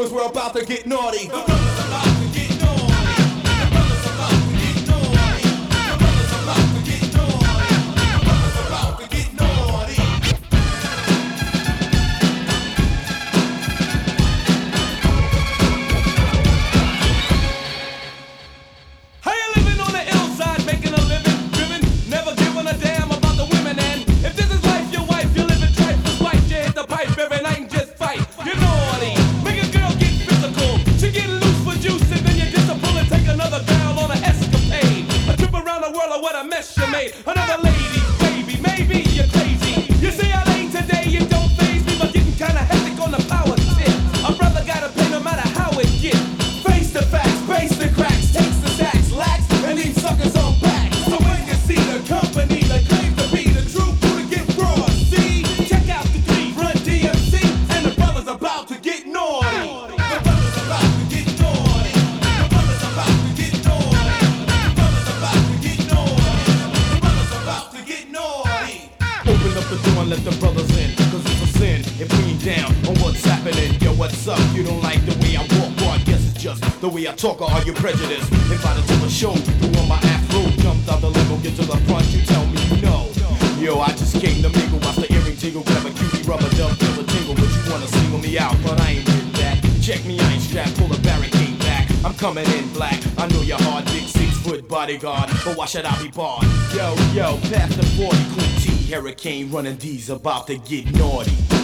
brothers were about to get naughty. The brothers about to get naughty. The brothers about to get naughty. The brothers about to get naughty. The brothers about to get naughty. How you living on the ill side, making a living, driven, never giving a damn about the women? And if this is life, your wife, you live in tripe for spite. You hit the pipe every night and just fight. You're naughty. Make a girl get physical. She get loose for juice and then you disapprove and take another girl on an escapade. A trip around the world, or what a mess you made. Another lady, baby, maybe you're crazy. You see I ain't today, it don't faze me, but getting kinda hectic on the power tip. A brother gotta pay no matter how it get. Face the facts, face the cracks, takes the sacks, lax, and these suckers on back. So when you see the company that claims to be the truth, who to get raw, see? Check out the three, Run DMC, and the brothers about to get naughty. The brothers about to get naughty. The brothers about to get naughty. The brothers about to get naughty. The brothers about to get naughty. Open up the door and let the brothers in, cause it's a sin if we ain't down on what's happening. Yo, what's up? You don't like the way I walk? Well, I guess it's just the way I talk, or are you prejudiced? Invited to a show, threw on my afro, jumped out the limo, get to the front, you tell me you know. Yo, I just came to mingle, watch the earring tingle, grab a cutie rubber dub, feel a tingle, but you wanna single me out, but I ain't with that. Check me, I ain't strapped, pull a barricade back. I'm coming in black, I know you're hard, big 6-foot bodyguard, but why should I be barred? Yo, pass the 40, cool T, Hurricane running D's about to get naughty.